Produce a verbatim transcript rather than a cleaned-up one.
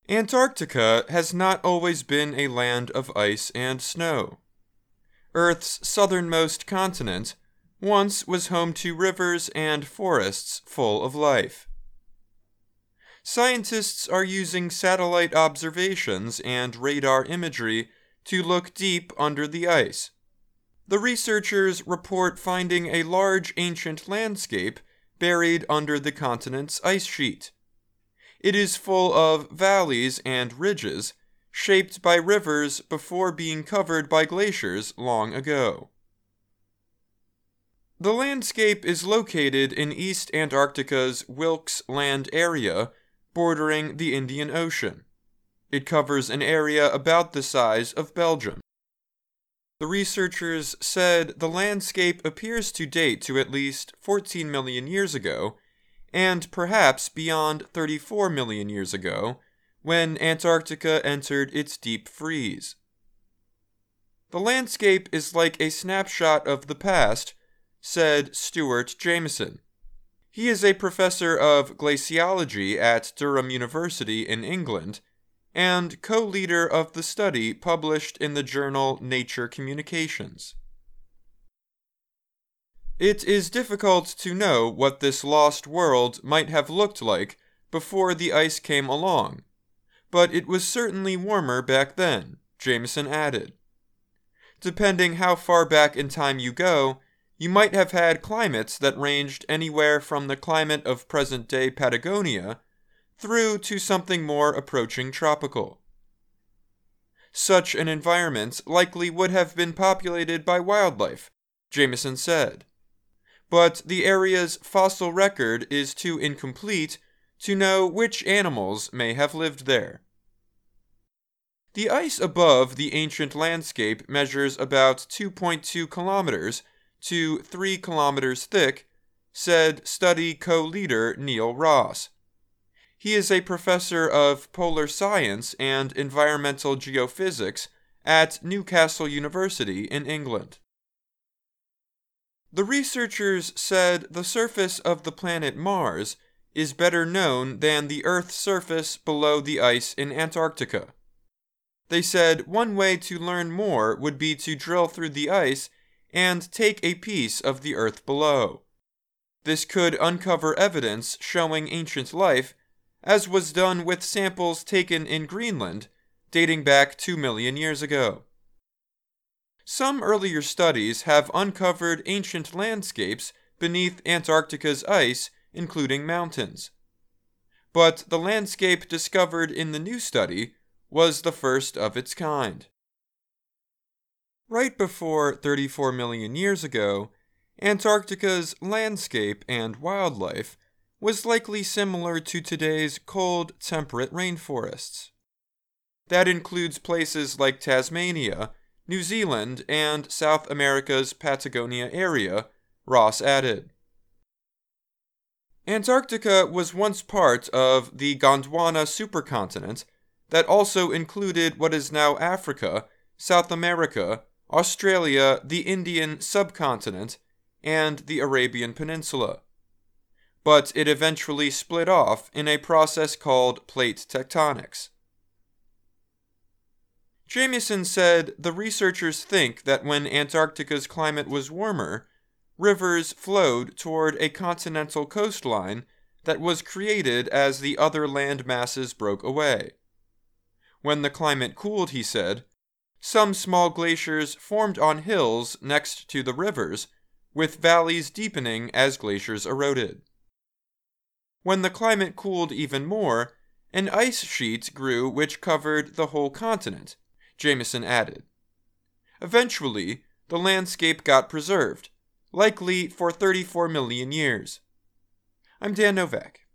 Antarctica has not always been a land of ice and snow. Earth's southernmost continent once was home to rivers and forests full of life. Scientists are using satellite observations and radar imagery to look deep under the ice. The researchers report finding a large ancient landscape buried under the continent's ice sheet. It is full of valleys and ridges, shaped by rivers before being covered by glaciers long ago. The landscape is located in East Antarctica's Wilkes Land area, bordering the Indian Ocean. It covers an area about the size of Belgium. The researchers said the landscape appears to date to at least fourteen million years ago, and perhaps beyond thirty-four million years ago, when Antarctica entered its deep freeze. The landscape is like a snapshot of the past, said Stuart Jameson. He is a professor of glaciology at Durham University in England, and co-leader of the study published in the journal Nature Communications. It is difficult to know what this lost world might have looked like before the ice came along, but it was certainly warmer back then, Jameson added. Depending how far back in time you go, you might have had climates that ranged anywhere from the climate of present-day Patagonia through to something more approaching tropical. Such an environment likely would have been populated by wildlife, Jameson said. But the area's fossil record is too incomplete to know which animals may have lived there. The ice above the ancient landscape measures about two point two kilometers to three kilometers thick, said study co-leader Neil Ross. He is a professor of polar science and environmental geophysics at Newcastle University in England. The researchers said the surface of the planet Mars is better known than the Earth's surface below the ice in Antarctica. They said one way to learn more would be to drill through the ice and take a piece of the Earth below. This could uncover evidence showing ancient life, as was done with samples taken in Greenland dating back two million years ago. Some earlier studies have uncovered ancient landscapes beneath Antarctica's ice, including mountains. But the landscape discovered in the new study was the first of its kind. Right before thirty-four million years ago, Antarctica's landscape and wildlife was likely similar to today's cold, temperate rainforests. That includes places like Tasmania, New Zealand, and South America's Patagonia area, Ross added. Antarctica was once part of the Gondwana supercontinent that also included what is now Africa, South America, Australia, the Indian subcontinent, and the Arabian Peninsula. But it eventually split off in a process called plate tectonics. Jameson said the researchers think that when Antarctica's climate was warmer, rivers flowed toward a continental coastline that was created as the other land masses broke away. When the climate cooled, he said, some small glaciers formed on hills next to the rivers, with valleys deepening as glaciers eroded. When the climate cooled even more, an ice sheet grew which covered the whole continent, Jameson added. Eventually, the landscape got preserved, likely for thirty-four million years. I'm Dan Novak.